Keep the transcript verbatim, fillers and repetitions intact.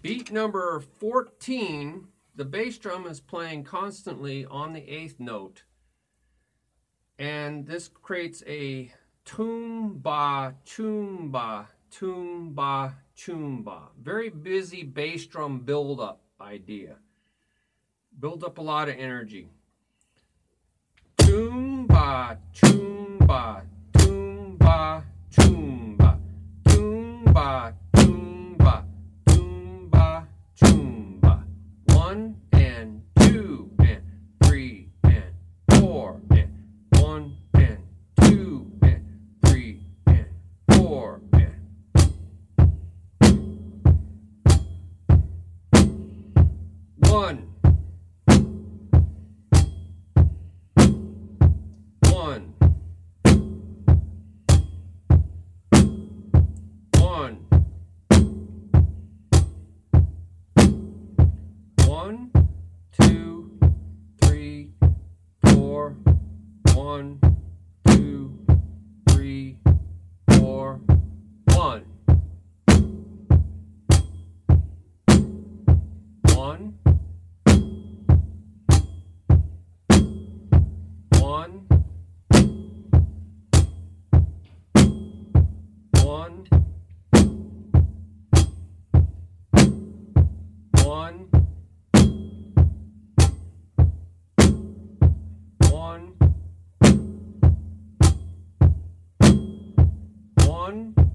Beat number fourteen, the bass drum is playing constantly on the eighth note. And this creates a toom-ba, choom-ba, toom-ba, choom-ba. Very busy bass drum build-up idea. Build up a lot of energy. Toom-ba, choom-ba, toom-ba, choom-ba, toom-ba, choom-ba, toom-ba, choom-ba. One and two and three and four and one and two and three and four and one. One, one, one, two, three, four, one, two, three, four, one, one, one. One, one, one, one.